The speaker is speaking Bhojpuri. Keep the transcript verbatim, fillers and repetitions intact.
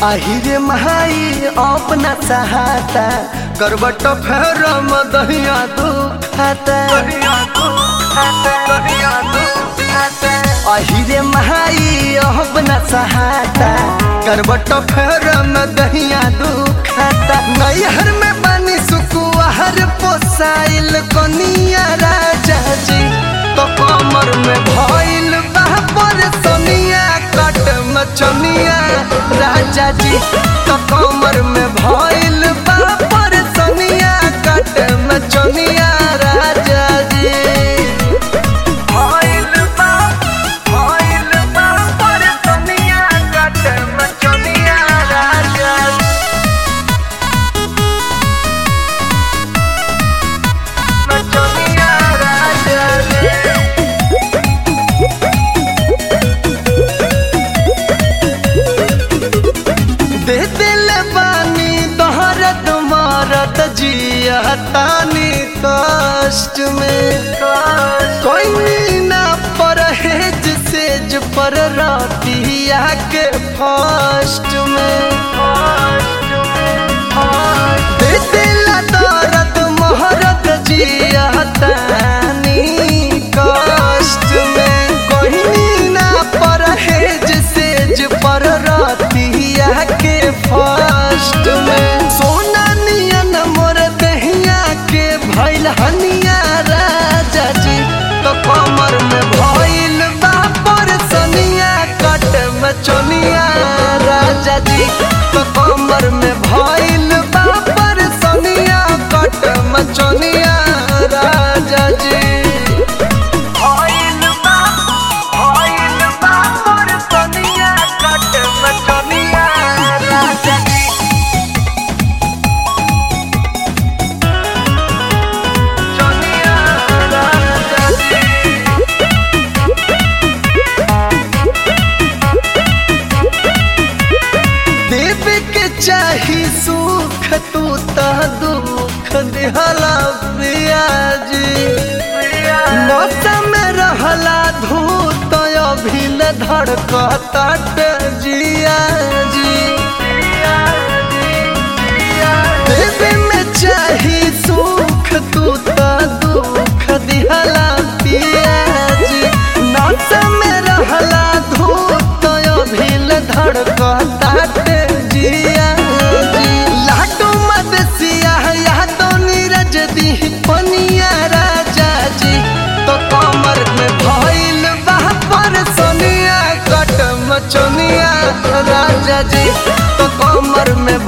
आहिरे महाई अपना सहाता करबट फेर मदहिया दुखाता आहिरे महाई अपना सहाता करबट फेर मदहिया दुखाता नैहर में पानी सुकुआर पोसाइल कनिया राजा जी तो कमर में भइल बापर सोनिया कट मचनिया राजा जी तो कमर में भइल बापर सोनिया कट मचनिया राजा जी भइल बा भइल बापर सोनिया कट मचनिया राजा मचनिया राजा दे दिल बानी तोहरत मारत जिया तानी कष्ट में कोई ना परहेज सेज पर रातिया के फर्स्ट में दे दिल दर्द मोहरत जिया तानी कष्ट में कोई ना परहेज सेज पर रातिया के फर्स्ट में सोना नियन मोर दहिया के भइल हनिया राजा जी तो कमर में भइल बापर सनिया कट मचनिया राजा जी तो कमर में भइल बापर सनिया कट मचनिया राजा जी भइल बा भइल बापर सनिया कट मचनिया राजा जी चनिया राजा जी देव के चाही सुख तू ता दुख दिहला पियाजी मौसम में रहला धूत अभिल धड़कता जिया जी देव में चाही सुख तू ता दुख दिहला पियाजी मौसम में रहला धूत अभिल धड़कता जिया जी लाडू मदसिया या तो नीरज दी पनिया राजा जी तो कमर में भइल बापर सोनिया कट मचनिया राजा जी तो कमर में